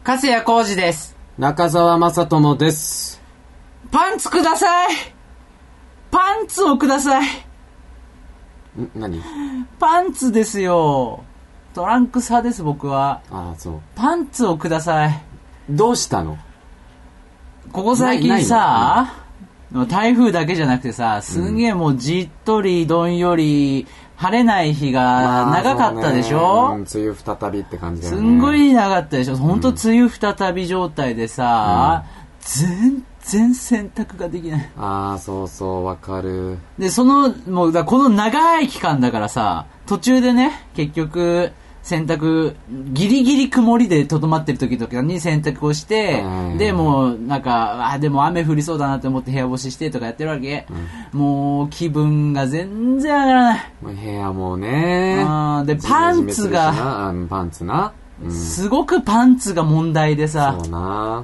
粕谷浩二です。 中澤正智です。 パンツください。パンツをください。 何？ パンツですよ。トランクス派です僕は。 ああ、そう。 パンツをください。 どうしたの？ ここ最近さ、台風だけじゃなくてさ、すんげえもうじっとりどんより晴れない日が長かったでしょ、 梅雨再びって感じだよね。 すんごい長かったでしょ。本当梅雨再び状態でさ、全然洗濯ができない。 ああ、そうそう、わかる。 で、もうこの長い期間だからさ、途中でね、結局洗濯ギリギリ曇りでとどまってる時とかに洗濯をして、でもうなんかでも雨降りそうだなって思って部屋干ししてとかやってるわけ、もう気分が全然上がらない。 部屋もね、 でパンツがパンツな、 すごくパンツが問題でさ、 そうな、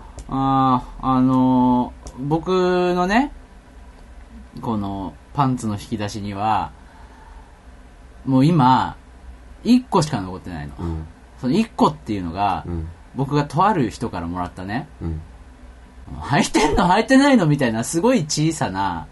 僕のねこのパンツの引き出しにはもう今1個しか残ってないの、その1個っていうのが、僕がとある人からもらったね、履いてんの履いてないのみたいなすごい小さな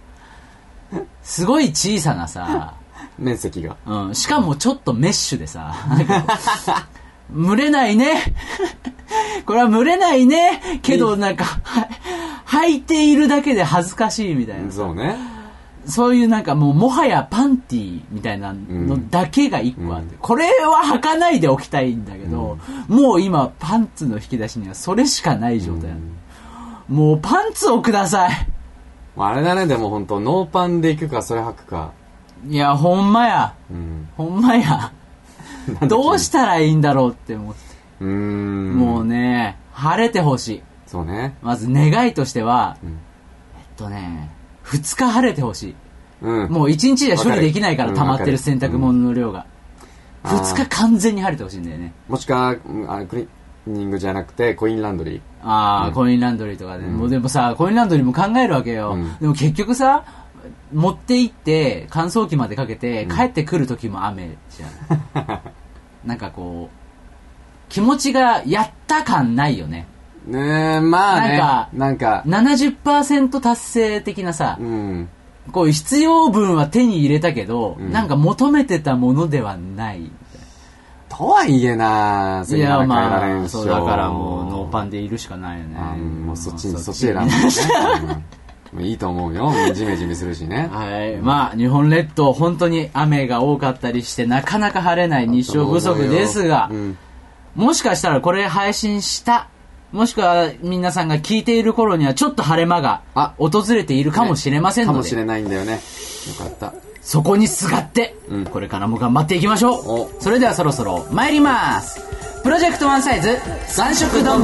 さ面積が、 しかもちょっとメッシュでさ蒸れないねこれは蒸れないねけどなんか履いているだけで恥ずかしいみたいな、 そうね、 そういうなんかもはやパンティーみたいなのだけが1個あって、これは履かないでおきたいんだけど、もう今パンツの引き出しにはそれしかない状態、もうパンツをください。 あれだね、でも本当ノーパンで行くかそれ履くか。 いやほんまや、ほんまやどうしたらいいんだろうって思って、もうね晴れてほしい。 そうね、 まず願いとしては、2日晴れてほしい、もう1日じゃ処理できないから溜まってる洗濯物の量が、2日完全に晴れてほしいんだよね。 もしくはクリーニングじゃなくてコインランドリー、 コインランドリーとかで、もうでもさコインランドリーも考えるわけよ、でも結局さ持って行って乾燥機までかけて、帰ってくる時も雨じゃんなんかこう気持ちがやった感ないよね。 ねえ、まあね、なんか 70% 達成的なさ、こう必要分は手に入れたけど、なんか求めてたものではないとはいえな、 いやまあそうだからもうノーパンでいるしかないよね。 もうそっち選んでねいいと思うよ、ジメジメするしね。 はい、まあ日本列島本当に雨が多かったりしてなかなか晴れない日照不足ですが、もしかしたらこれ配信したもしくは皆さんが聞いている頃にはちょっと晴れ間が訪れているかもしれませんので、 かもしれないんだよね。よかった。 そこにすがって、これからも頑張っていきましょう。それではそろそろ参ります。プロジェクトワンサイズ三色丼。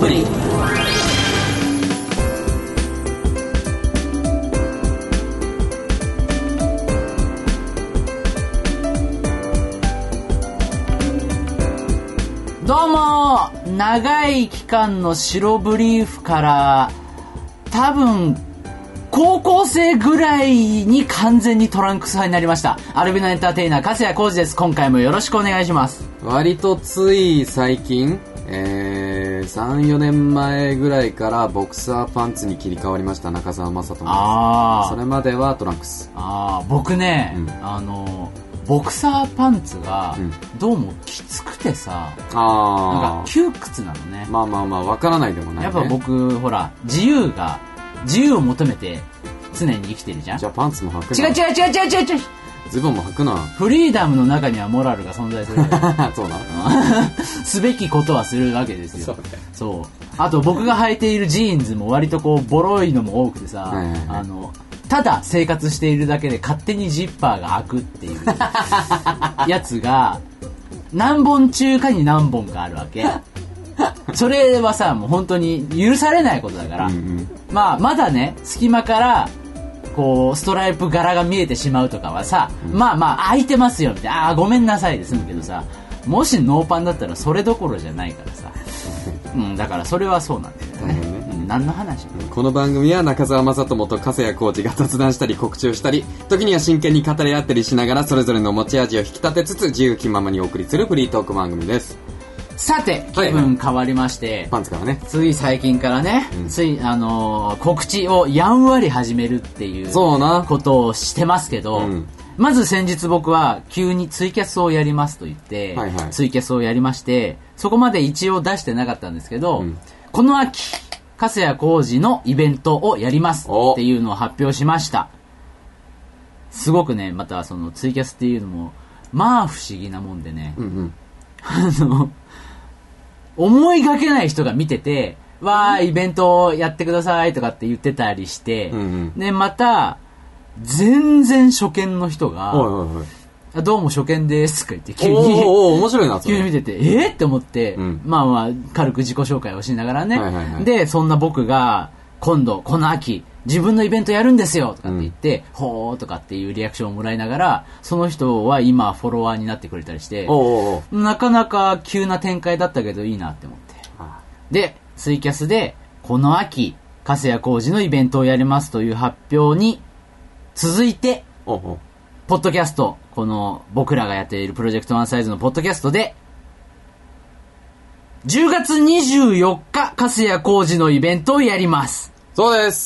どうも、長い期間の白ブリーフから多分高校生ぐらいに完全にトランクス派になりましたアルビナエンターテイナー粕谷浩二です。今回もよろしくお願いします。 割とつい最近、3、4年前ぐらいからボクサーパンツに切り替わりました中澤正人です。それまではトランクス。 僕ね、ボクサーパンツがどうもきつくてさ、なんか窮屈なのね。 まあわからないでもないね。 やっぱ僕ほら自由を求めて常に生きてるじゃん。 じゃあパンツも履くな。 違うズボンも履くな。 フリーダムの中にはモラルが存在するそうなすべきことはするわけですよ。 そう。 あと僕が履いているジーンズも割とこうボロいのも多くてさ、ただ生活しているだけで勝手にジッパーが開くっていうやつが何本中かに何本かあるわけ。それはさもう本当に許されないことだから、まだね隙間からこうストライプ柄が見えてしまうとかはさ、開いてますよみたいな、ごめんなさいで済むけどさ、もしノーパンだったらそれどころじゃないからさだからそれはそうなんだよね。何の話？ この番組は中澤正人と粕谷浩二が雑談したり告知をしたり、時には真剣に語り合ったりしながらそれぞれの持ち味を引き立てつつ自由気ままにお送りするフリートーク番組です。 さて、気分変わりまして、 パンツからね。 つい最近からね、告知をやんわり始めるっていうことをしてますけど、まず先日僕は急にツイキャスをやりますと言って、ツイキャスをやりまして、そこまで一応出してなかったんですけど、この秋、粕谷浩二のイベントをやりますっていうのを発表しました。すごくね、またそのツイキャスっていうのも、まあ不思議なもんでね、思いがけない人が見てて、わー、イベントをやってくださいとかって言ってたりして、で、また、全然初見の人が、どうも初見ですとか言って急に面白いな、 急に見てて、って思って、まあまあ軽く自己紹介をしながらね、で、そんな僕が今度この秋自分のイベントやるんですよとかって言って、ほーとかっていうリアクションをもらいながら、その人は今フォロワーになってくれたりして、なかなか急な展開だったけどいいなって思って、でツイキャスでこの秋粕谷浩二のイベントをやりますという発表に続いて、ポッドキャスト、この僕らがやっているプロジェクトワンサイズのポッドキャストで、10月24日、粕谷浩二のイベントをやります。 そうです。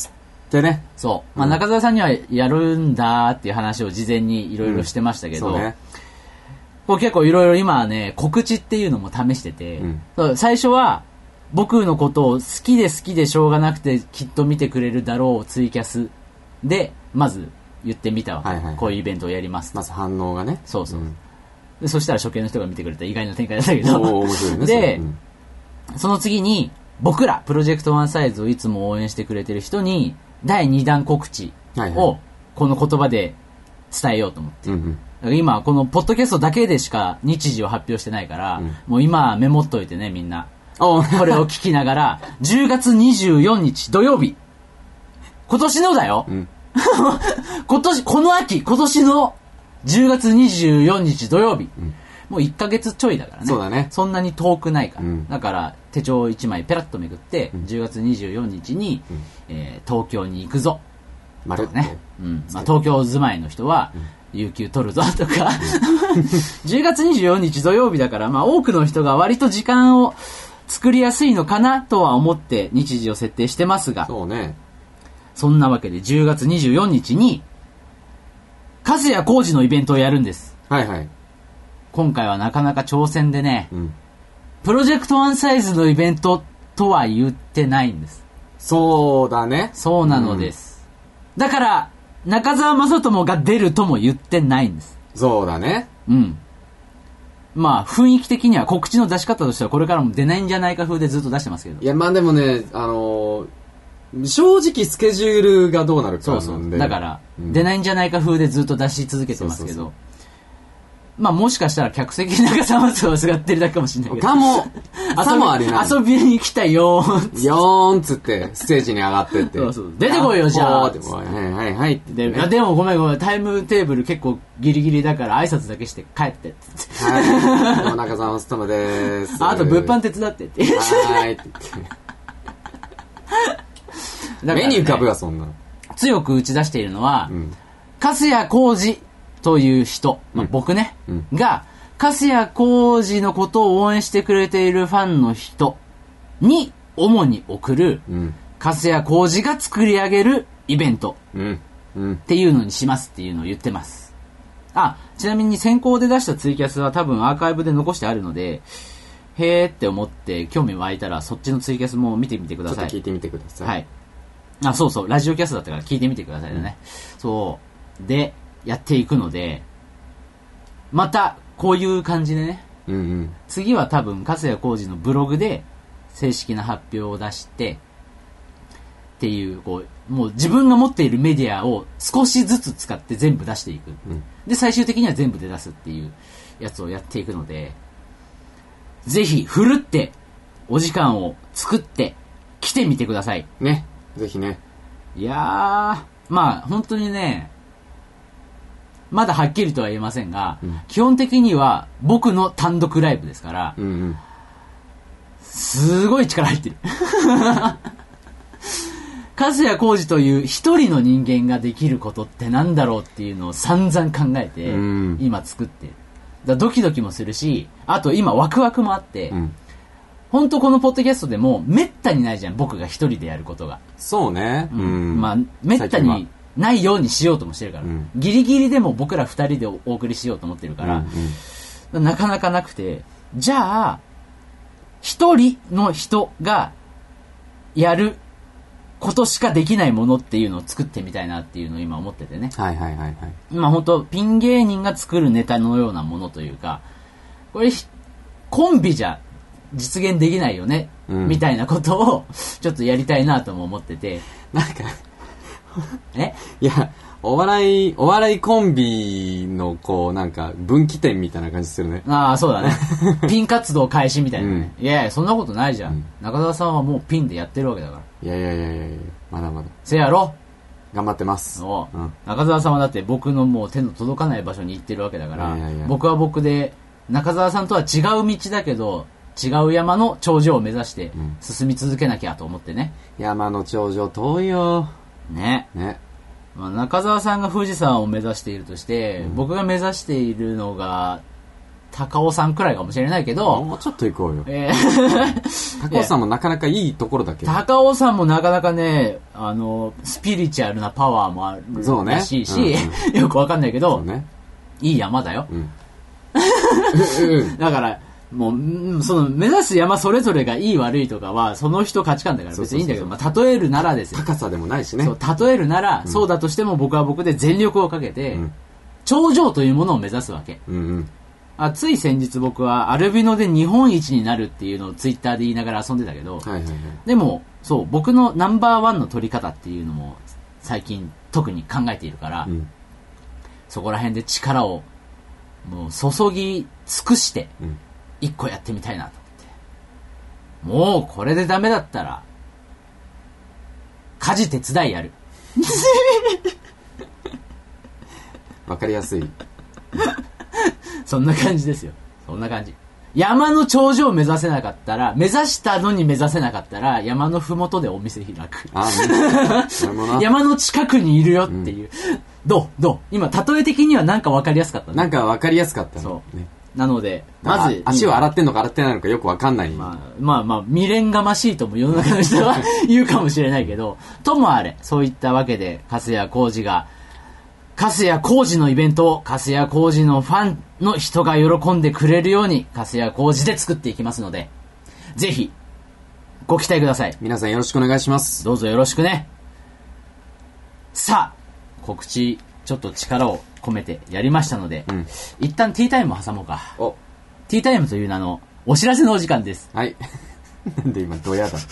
でね。 そう。まあ、中澤さんにはやるんだっていう話を事前にいろいろしてましたけど、こう結構いろいろ今はね、告知っていうのも試してて、最初は僕のことを好きでしょうがなくてきっと見てくれるだろうツイキャスでまず言ってみたわけ、こういうイベントをやりますと。 まず反応がね。 そうそう、でそしたら初見の人が見てくれた意外な展開だったけど、 面白いね。 で、その次に僕らプロジェクトワンサイズをいつも応援してくれてる人に第2弾告知をこの言葉で伝えようと思って、だから今このポッドキャストだけでしか日時を発表してないから、もう今メモっといてね、みんなこれを聞きながら10月24日土曜日、今年のだよ、この秋、今年の10月24日土曜日、もう1ヶ月ちょいだからね。 そうだね。 そんなに遠くないから、だから手帳1枚ペラッとめくって、10月24日に、東京に行くぞとかね、まあ、東京住まいの人は、有給取るぞとか10月24日土曜日だから、まあ、多くの人が割と時間を作りやすいのかなとは思って日時を設定してますが、 そうね。 そんなわけで10月24日に粕谷浩二のイベントをやるんです。今回はなかなか挑戦でね、プロジェクトワンサイズのイベントとは言ってないんです。 そうだね。 そうなのです、だから中澤正智が出るとも言ってないんです。 そうだね。 まあ雰囲気的には告知の出し方としてはこれからも出ないんじゃないか風でずっと出してますけど、 いやまあでもね、正直スケジュールがどうなるかなんで、 だから、出ないんじゃないか風でずっと出し続けてますけど、まあもしかしたら客席に中澤正智が座ってるだけかもしれないけど、 さもありな。 遊びに来たよーんつってステージに上がってって、 出てこいよじゃあはいってでもごめんタイムテーブル結構ギリギリだから挨拶だけして帰ってってどうも中澤正智です、 あと物販手伝ってってはいって言って目に浮かぶわそんなの。 強く打ち出しているのは、粕谷浩二という人、僕ね、が粕谷浩二のことを応援してくれているファンの人に主に送る、粕谷浩二が作り上げるイベントっていうのにしますっていうのを言ってます。ちなみに先行で出したツイキャスは多分アーカイブで残してあるので、へーって思って興味湧いたらそっちのツイキャスも見てみてください。 ちょっと聞いてみてください。 そうラジオキャストだったから聞いてみてくださいね、そうでやっていくので、またこういう感じでね、次は多分粕谷浩二のブログで正式な発表を出してっていう、もう自分が持っているメディアを少しずつ使って全部出していく、で最終的には全部で出すっていうやつをやっていくので、ぜひふるってお時間を作って来てみてくださいね。ぜひね。 いやー、まあ本当にね、まだはっきりとは言えませんが、基本的には僕の単独ライブですから、すごい力入ってる粕谷浩二という一人の人間ができることってなんだろうっていうのを散々考えて、今作ってる。 だドキドキもするし、あと今ワクワクもあって、本当このポッドキャストでもめったにないじゃん、僕が一人でやることが。 そうね。 まあ、めったにないようにしようともしてるから。ギリギリでも僕ら二人でお送りしようと思ってるから、なかなかなくて、じゃあ、一人の人がやることしかできないものっていうのを作ってみたいなっていうのを今思っててね。今本当ピン芸人が作るネタのようなものというか、これコンビじゃ実現できないよね、みたいなことをちょっとやりたいなとも思ってて。 なんかいや、お笑いコンビのこうなんか分岐点みたいな感じするね。 ああ、そうだね。ピン活動開始みたいなね。いやいや、そんなことないじゃん。中澤さんはもうピンでやってるわけだから。 いや、まだまだ。 せやろ。 頑張ってます。 中澤さんはだって僕のもう手の届かない場所に行ってるわけだから、僕は僕で中澤さんとは違う道だけど、違う山の頂上を目指して進み続けなきゃと思ってね。 山の頂上遠いよ。 ね。まあ、中澤さんが富士山を目指しているとして、僕が目指しているのが高尾山くらいかもしれないけど、 もうちょっと行こうよ。高尾山もなかなかいいところだけど。 高尾山もなかなかね、スピリチュアルなパワーもあるらしいし、よくわかんないけど、いい山だよ。だから、もう、その、目指す山それぞれがいい悪いとかは、その人価値観だから別にいいんだけど、まあ、例えるならですよ。 高さでもないしね。 そう、例えるなら、そうだとしても僕は僕で全力をかけて、頂上というものを目指すわけ。つい先日僕はアルビノで日本一になるっていうのをツイッターで言いながら遊んでたけど、でも、そう、僕のナンバーワンの取り方っていうのも最近特に考えているから、そこら辺で力をもう注ぎ尽くして、一個やってみたいなと思って。もうこれでダメだったら、家事手伝いやる。 わかりやすい。 そんな感じですよ。そんな感じ。山の頂上を目指せなかったら、目指したのに目指せなかったら、山のふもとでお店開く。山の近くにいるよっていう。どう今、例え的にはなんかわかりやすかったね。 なんかわかりやすかったね。 そう。なので、まず。 足を洗ってんのか洗ってないのかよくわかんない。 まあ、未練がましいとも世の中の人は言うかもしれないけど、ともあれ、そういったわけで、粕谷浩二が、粕谷浩二のイベントを、粕谷浩二のファンの人が喜んでくれるように、粕谷浩二で作っていきますので、ぜひ、ご期待ください。 皆さんよろしくお願いします。 どうぞよろしくね。さあ、告知、ちょっと力を込めてやりましたので、一旦ティータイムを挟もうか。ティータイムという名のお知らせのお時間です。 はい。なんで今ドヤだった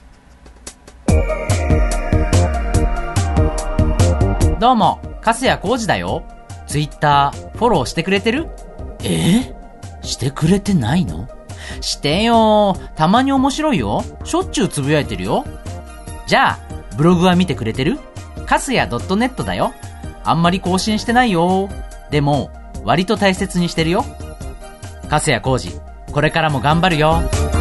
の？どうも、粕谷浩二だよ。ツイッターフォローしてくれてる？してくれてないの？してよ。たまに面白いよ。しょっちゅうつぶやいてるよ。じゃあ、ブログは見てくれてる？粕谷 .net だよ。あんまり更新してないよ。でも、割と大切にしてるよ。粕谷浩二、これからも頑張るよ。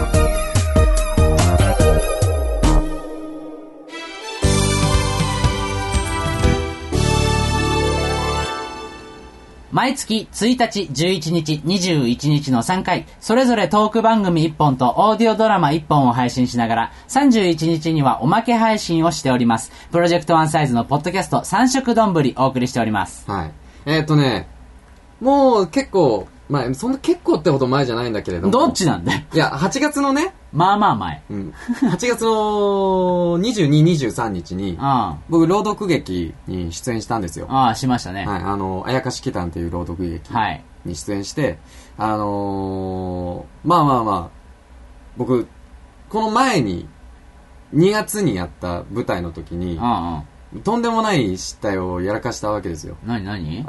毎月1日、11日、21日の3回、それぞれトーク番組1本とオーディオドラマ1本を配信しながら、31日にはおまけ配信をしております。プロジェクトワンサイズのポッドキャスト3色丼お送りしております。 はい。もう結構、まあ、そんな結構ってほど前じゃないんだけれども。 どっちなんだよ。 いや、8月のね。 まあまあ前。 8月の22、23日に、僕、朗読劇に出演したんですよ。 しましたね。 はい。あやかし祈祷という朗読劇に出演して、まあ、僕、この前に、2月にやった舞台の時に、とんでもない失態をやらかしたわけですよ。 何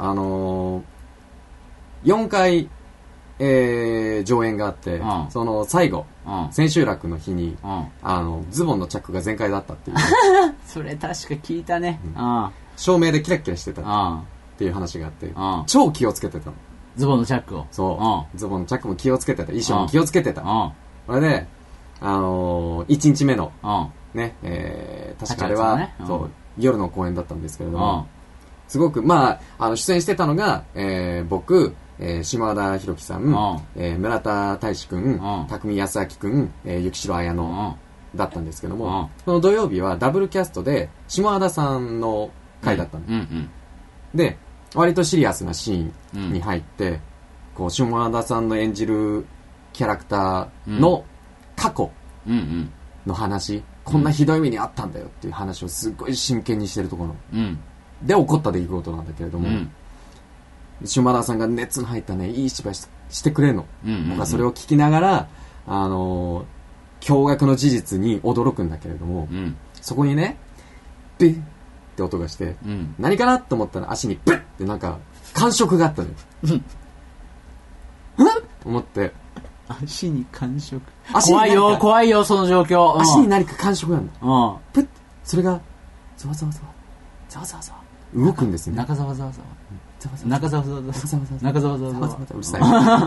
4回、上演があって、その最後、千秋楽の日に、ズボンのチャックが全開だったっていう。 それ確か聞いたね。 照明でキラキラしてたっていう話があって、超気をつけてたの。 ズボンのチャックを。 そう。ズボンのチャックも気をつけてた。衣装も気をつけてた。それで、1日目の、ね、確かあれは、そう、夜の公演だったんですけれども、すごく、出演してたのが、僕、 島和田博樹さん、村田大志くん、匠康明くん、雪城綾乃だったんですけども、この土曜日はダブルキャストで島和田さんの回だったの。で、割とシリアスなシーンに入って、こう島和田さんの演じるキャラクターの過去の話、こんなひどい目にあったんだよっていう話をすごい真剣にしてるところ、で起こった出来事なんだけれども、島田さんが熱の入ったね、いい芝居してくれるの。僕はそれを聞きながら、驚愕の事実に驚くんだけれども、そこにね、ビッって音がして、何かなと思ったら足にブッってなんか感触があったのよ。と思って。 足に感触。怖いよ、怖いよ、その状況。 足に何か感触があるの。プッ、それが、ざわざわざわ、ざわざわざわ、動くんですね。 中ざわざわざわ。中ざわざわざわ。中ざわざわざわ。 うるさい。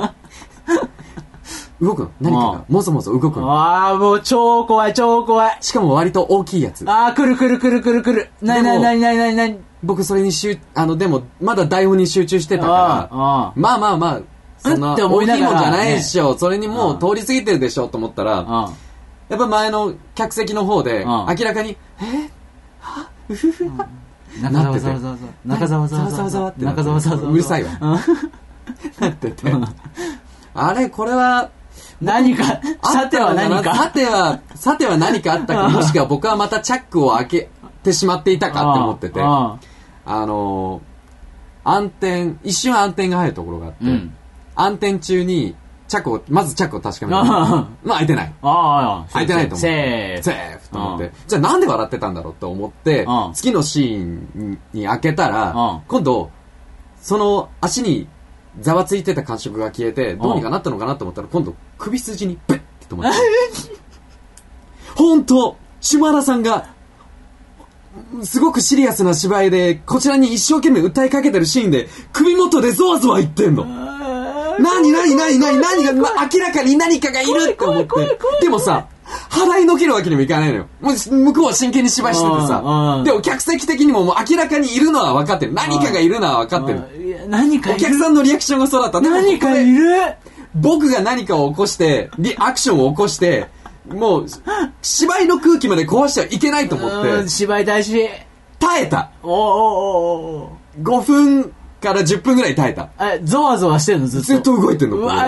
動くの。何かが、もそもそ動くの。 ああ、もう超怖い、超怖い。 しかも割と大きいやつ。 ああ、来る。なに。 僕それにでも、まだ台本に集中してたから、まあ、そんな大きいもんじゃないでしょ。それにもう通り過ぎてるでしょと思ったら、やっぱ前の客席の方で、明らかに、うふふは、 中ざわざわざわ。中ざわざわざわ。中ざわざわざわ。 うるさいわ。なってて。あれ、これは、 何か、さては何か。 さては何かあったか、もしくは僕はまたチャックを開けてしまっていたかって思ってて、一瞬暗転が入るところがあって、暗転中に、まずチャックを確かめた。まあ開いてない。開いてないと思って。セーフと思って。じゃあなんで笑ってたんだろうと思って、次のシーンに開けたら、今度、その足にざわついてた感触が消えて、どうにかなったのかなと思ったら、今度首筋にペッって止まって。本当、島田さんが、すごくシリアスな芝居で、こちらに一生懸命訴えかけてるシーンで、首元でゾワゾワ言ってんの。何が、明らかに何かがいるって思って。でもさ、払いのけるわけにもいかないのよ。もう向こうは真剣に芝居しててさ。でも客席的にももう明らかにいるのは分かってる。何かがいるのは分かってる。 何かいる。 お客さんのリアクションがそうだった。 何かいる。 僕が何かを起こして、アクションを起こして、もう、芝居の空気まで壊しちゃいけないと思って。 芝居大事。 耐えた。5分から10分ぐらい耐えた。 ゾワゾワしてるのずっと。 ずっと動いてんの。 うわ、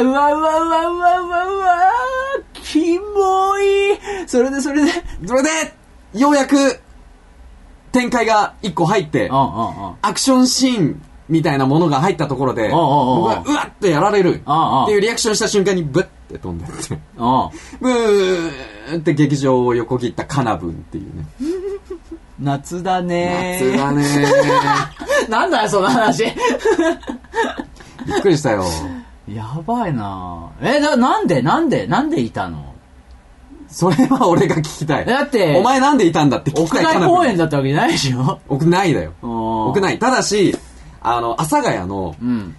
キモい。それで、 ようやく、展開が1個入って、アクションシーンみたいなものが入ったところで、僕がうわっとやられるっていうリアクションした瞬間にブッて飛んでって、ブーンって劇場を横切ったカナブンっていうね。 夏だねー。 なんだよ、その話。 びっくりしたよ。 やばいなぁ。なんでいたの？ それは俺が聞きたい。 だって、 お前なんでいたんだって聞きたい。 屋外公演だったわけじゃないでしょ？ 屋内だよ。屋内。ただし、阿佐ヶ谷の、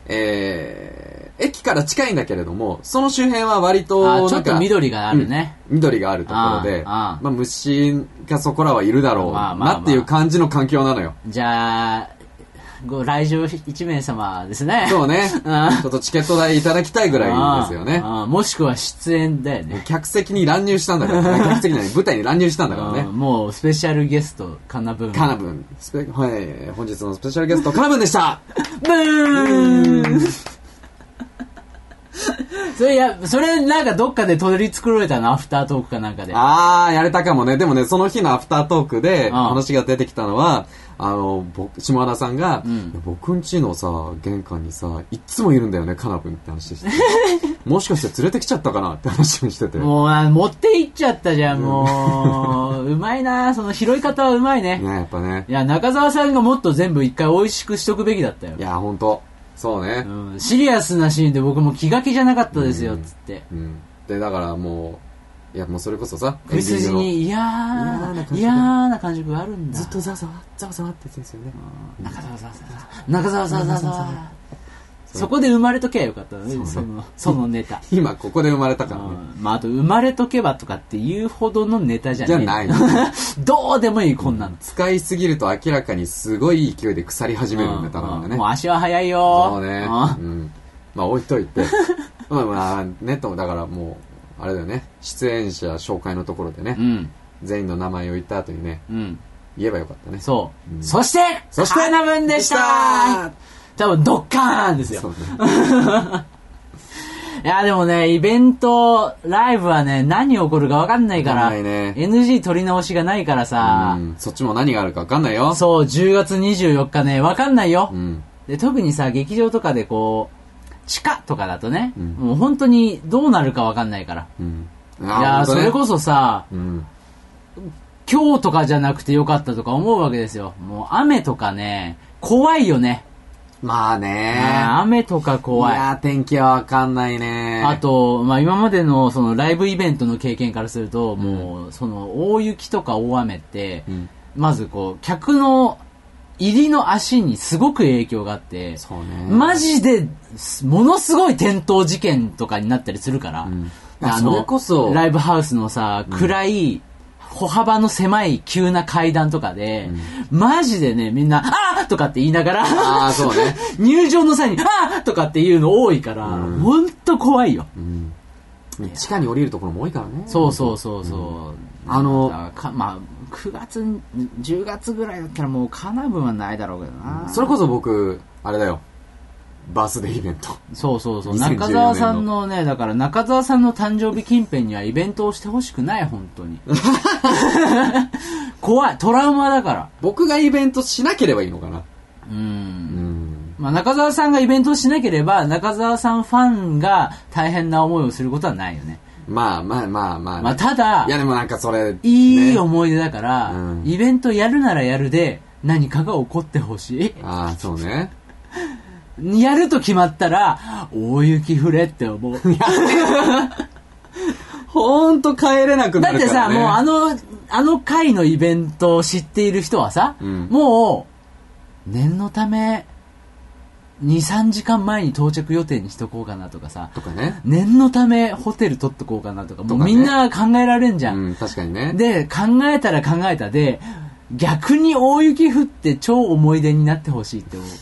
駅から近いんだけれども、その周辺は割とちょっと緑があるね。 緑があるところで、虫がそこらはいるだろうなっていう感じの環境なのよ。 じゃあ、来場1名様ですね。 そうね。ちょっとチケット代いただきたいぐらいですよね。 もしくは出演だよね。 客席に乱入したんだから、客席に舞台に乱入したんだからね。 もうスペシャルゲスト、カナブン。 はい、本日のスペシャルゲスト、カナブンでした。 ブーンそれなんかどっかで取り繕えたの？アフタートークかなんかで。 やれたかもね。でもね、その日のアフタートークで話が出てきたのは、島田さんが、僕ん家のさ、玄関にさ、いつもいるんだよね、カナブンって話して。もしかして連れてきちゃったかなって話をしてて。 もう、持って行っちゃったじゃん、もう。うまいな、その拾い方はうまいね。 ね、やっぱね。 いや、中澤さんがもっと全部一回美味しくしとくべきだったよ。 いや、ほんと。そうね、 シリアスなシーンで僕も気が気じゃなかったですよ、つって。 で、だからもうそれこそさ、 首筋に嫌な感触があるんだ。 ずっとざわざわって言ってるんですよね。 中澤。そこで生まれとけばよかったね、そのネタ。 今ここで生まれたからね。 あと生まれとけばとかっていうほどのネタじゃない。どうでもいい、こんなの。 使いすぎると明らかにすごい勢いで腐り始めるネタなんだね。 もう足は速いよ。 そうね。 まあ置いといてまあネットもだからもうあれだよね、出演者紹介のところでね、全員の名前を言った後にね、言えばよかったね。 そう、そしてカナブンでした多分ドッカーンですよ。いやでもね、イベントライブはね、何起こるか分かんないから、ね、NG 取り直しがないからさ、 そっちも何があるか分かんないよ。 そう、10月24日ね、分かんないよ、で特にさ、劇場とかでこう地下とかだとね、もう本当にどうなるか分かんないから、いや、ね、それこそさ、今日とかじゃなくてよかったとか思うわけですよ。もう雨とかね、怖いよね。 まあね、 雨とか怖い。 いや、天気はわかんないね。 あと、まあ今までのそのライブイベントの経験からすると、もうその大雪とか大雨って、まずこう客の入りの足にすごく影響があって、 そうね、 マジでものすごい転倒事件とかになったりするから、 それこそライブハウスのさ、暗い歩幅の狭い急な階段とかで、マジでね、みんなあーとかって言いながらそうね、 入場の際にあーとかっていうの多いから、ほんと怖いよ、 地下に降りるところも多いからね。 そう、まあ9月10月ぐらいだったらもうカナブンはないだろうけどな。 それこそ僕あれだよ、バースデーイベント。 そう中澤さんのね、だから中澤さんの誕生日近辺にはイベントをしてほしくない、本当に怖い、トラウマだから。 僕がイベントしなければいいのかな。 まあ中澤さんがイベントをしなければ中澤さんファンが大変な思いをすることはないよね。 まあただ、 いやでもなんかそれ、 いい思い出だから、イベントやるならやるで何かが起こってほしい。 そうねやると決まったら大雪降れって思うほんと帰れなくなるからね。だってさ、もうあの回のイベントを知っている人はさ、もう念のため 2,3 時間前に到着予定にしとこうかなとかさ、念のためホテル取っとこうかなとか、もうみんな考えられんじゃん、 確かにね。 で考えたら考えたで、逆に大雪降って超思い出になってほしいって思う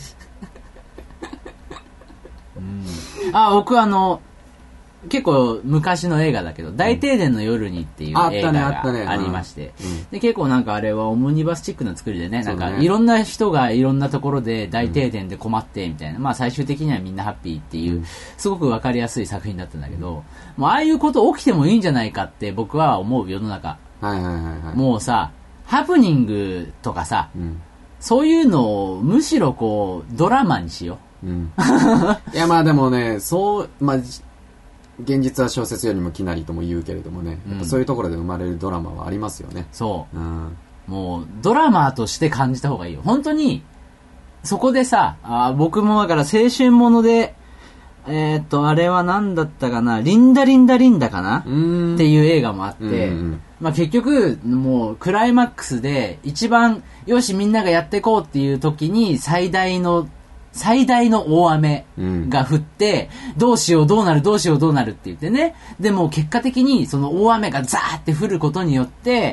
僕結構昔の映画だけど、大停電の夜にっていう映画がありまして、で結構なんかあれはオムニバスチックな作りでね、なんかいろんな人がいろんなところで大停電で困ってみたいな、まあ最終的にはみんなハッピーっていうすごくわかりやすい作品だったんだけど、もうああいうこと起きてもいいんじゃないかって僕は思う、世の中。もうさ、ハプニングとかさ、そういうのをむしろこうドラマにしよう。 いやまあでもね、まあ現実は小説よりもきなりとも言うけれどもね、やっぱそういうところで生まれるドラマはありますよね。 そう、もうドラマとして感じた方がいいよ。本当にそこでさ、僕もだから青春ものであれは何だったかな、リンダリンダリンダかなっていう映画もあって、まあ結局もうクライマックスで一番よしみんながやっていこうっていう時に最大の大雨が降って、どうしようどうなるって言ってね。でも結果的にその大雨がザーって降ることによって、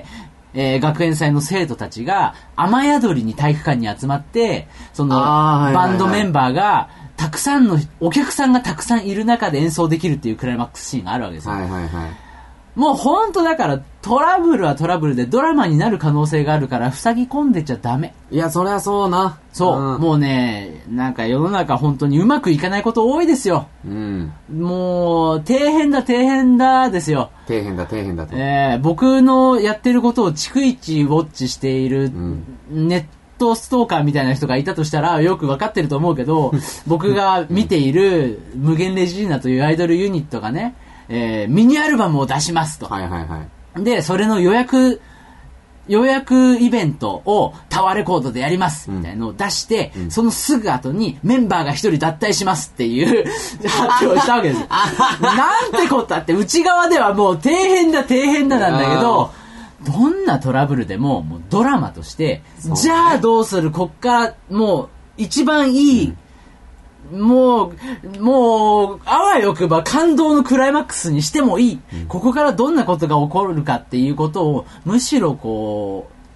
学園祭の生徒たちが雨宿りに体育館に集まって、そのバンドメンバーがたくさんのお客さんがたくさんいる中で演奏できるっていうクライマックスシーンがあるわけですよ。もう本当だからトラブルはトラブルでドラマになる可能性があるから塞ぎ込んでちゃダメ。 いやそりゃそうな。 もうね、なんか世の中本当にうまくいかないこと多いですよ。もう底辺だですよ。 底辺だと。 僕のやってることを逐一ウォッチしているネットストーカーみたいな人がいたとしたらよく分かってると思うけど、僕が見ている無限レジーナというアイドルユニットがね、ミニアルバムを出しますと。で、それの予約イベントをタワーレコードでやりますみたいなのを出して、そのすぐ後にメンバーが一人脱退しますっていう発表をしたわけです。なんてことだって、内側ではもう底辺だなんだけど、どんなトラブルでも、もうドラマとして、じゃあどうする、こっからもう一番いい、もうあわよくば感動のクライマックスにしてもいい、ここからどんなことが起こるかっていうことをむしろこ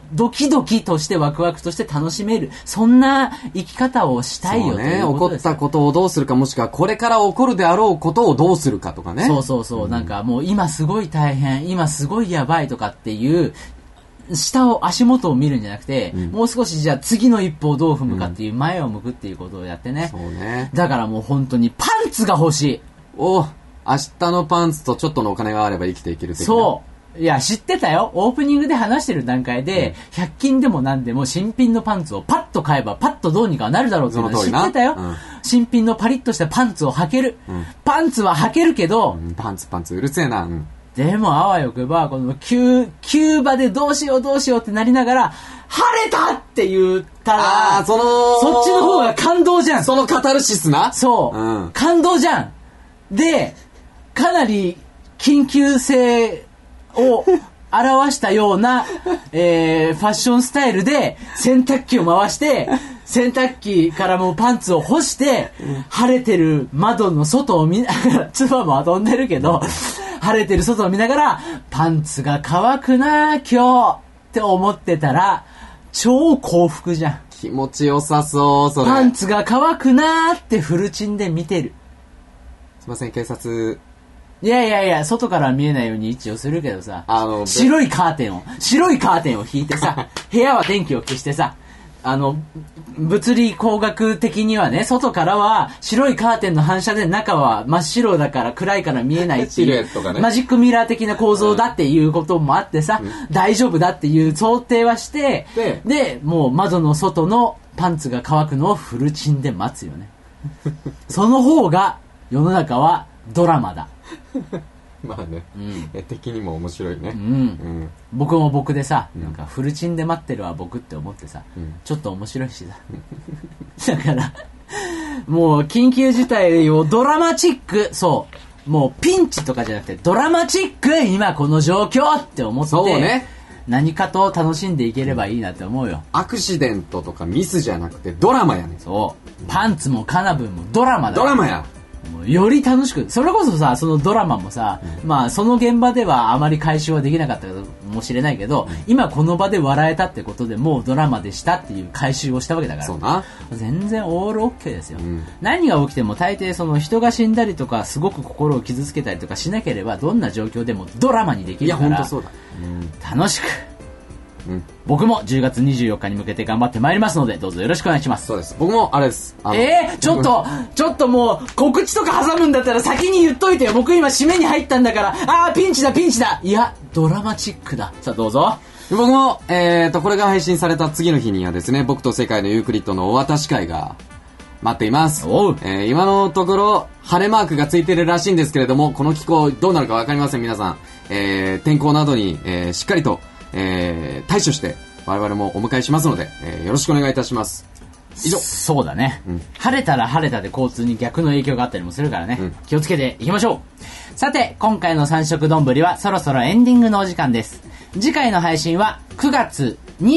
ドキドキとしてワクワクとして楽しめる、そんな生き方をしたいよね。 起こったことをどうするか、もしくはこれから起こるであろうことをどうするかとかね。 そう、なんかもう今すごい大変、今すごいやばいとかっていう足元を見るんじゃなくて、もう少しじゃあ次の一歩をどう踏むかっていう前を向くっていうことをやってね。 そうね。 だからもう本当にパンツが欲しい。 明日のパンツとちょっとのお金があれば生きていける的な。 そう。いや、知ってたよ。オープニングで話してる段階で、100均でも何でも新品のパンツをパッと買えばパッとどうにかなるだろうっていうの知ってたよ。新品のパリッとしたパンツを履ける。パンツは履けるけど、 パンツうるせえな。 でもあわよくば、この急場でどうしようってなりながら、晴れたって言ったら、そっちの方が感動じゃん。 そのカタルシスな。 そう。感動じゃん。で、かなり緊急性を表したような、ファッションスタイルで洗濯機を回して、洗濯機からもうパンツを干して、晴れてる窓の外を見ながら、妻も遊んでるけど、晴れてる外を見ながら、パンツが乾くな今日って思ってたら、超幸福じゃん。 気持ちよさそう、それ。 パンツが乾くなってフルチンで見てる。 すいません、警察。 いや、外から見えないように一応するけどさ、白いカーテンを引いてさ、部屋は電気を消してさ、物理工学的にはね、外からは白いカーテンの反射で中は真っ白だから暗いから見えないっていう、ね、マジックミラー的な構造だっていうこともあってさ、大丈夫だっていう想定はして、で、もう窓の外のパンツが乾くのをフルチンで待つよね。その方が世の中はドラマだ。 まあね、敵にも面白いね。 僕も僕でさ、なんかフルチンで待ってるわ僕って思ってさ、ちょっと面白いしさ。だから、もう緊急事態をドラマチック、もうピンチとかじゃなくてドラマチック、今この状況って思って、そうね。何かと楽しんでいければいいなって思うよ。 アクシデントとかミスじゃなくてドラマやね。 そう。パンツもカナブンもドラマだ。 ドラマや。 より楽しく、それこそさ、そのドラマもさ、まあその現場ではあまり回収はできなかったかもしれないけど、今この場で笑えたってことでもうドラマでしたっていう回収をしたわけだから、 そうな、 全然オールオッケーですよ。何が起きても大抵その人が死んだりとかすごく心を傷つけたりとかしなければ、どんな状況でもドラマにできるから、 いや本当そうだ、 楽しく。僕も10月24日に向けて頑張ってまいりますので、どうぞよろしくお願いします。 そうです。僕もあれです。 ちょっともう告知とか挟むんだったら先に言っといてよ。僕今締めに入ったんだから。ピンチだ。いやドラマチックだ。さあどうぞ。 僕もこれが配信された次の日にはですね、僕と世界のユークリッドのお渡し会が待っています。今のところ晴れマークがついてるらしいんですけれども、この気候どうなるか分かりません。皆さん、天候などに、しっかりと対処して我々もお迎えしますので、よろしくお願いいたします。以上。 そうだね、晴れたら晴れたで交通に逆の影響があったりもするからね、気をつけていきましょう。さて今回の三色丼はそろそろエンディングのお時間です。次回の配信は9月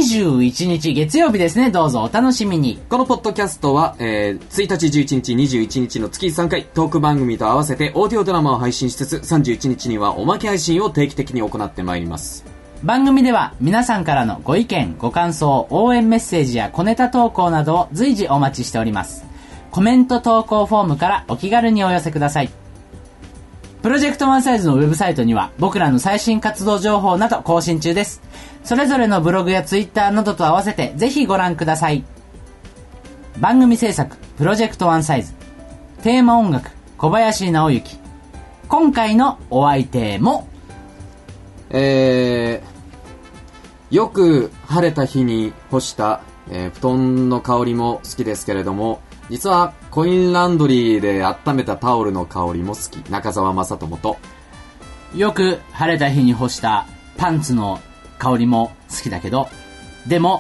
21日月曜日ですね。どうぞお楽しみに。 このポッドキャストは、1日11日21日の月3回トーク番組と合わせてオーディオドラマを配信しつつ、31日にはおまけ配信を定期的に行ってまいります。 番組では皆さんからのご意見、ご感想、応援メッセージや小ネタ投稿などを随時お待ちしております。コメント投稿フォームからお気軽にお寄せください。プロジェクトワンサイズのウェブサイトには僕らの最新活動情報など更新中です。それぞれのブログやツイッターなどと合わせてぜひご覧ください。番組制作プロジェクトワンサイズ、テーマ音楽小林直之。今回のお相手もよく晴れた日に干した、布団の香りも好きですけれども、実はコインランドリーで温めたタオルの香りも好き、中澤正智と。 よく晴れた日に干したパンツの香りも好きだけど、でも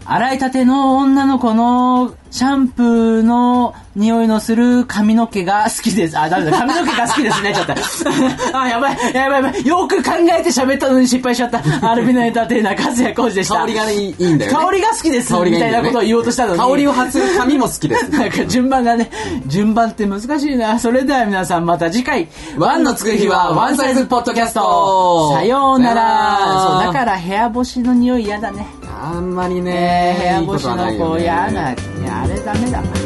洗いたての女の子のシャンプーの匂いのする髪の毛が好きです。ダメだ。髪の毛が好きですになっちゃった。やばい。よく考えて喋ったのに失敗しちゃった。アルビノエンターテイナー、和也浩二でした。 香りがいいんだよね。 香りが好きです。みたいなことを言おうとしたのに。 香りを発する髪も好きです。 なんか順番って難しいな。それでは皆さんまた次回。 ワンのつく日はワンサイズポッドキャスト。 さようなら。そう、だから部屋干しの匂い嫌だね。 あんまりね、 部屋干しのこう嫌な、あれダメだな。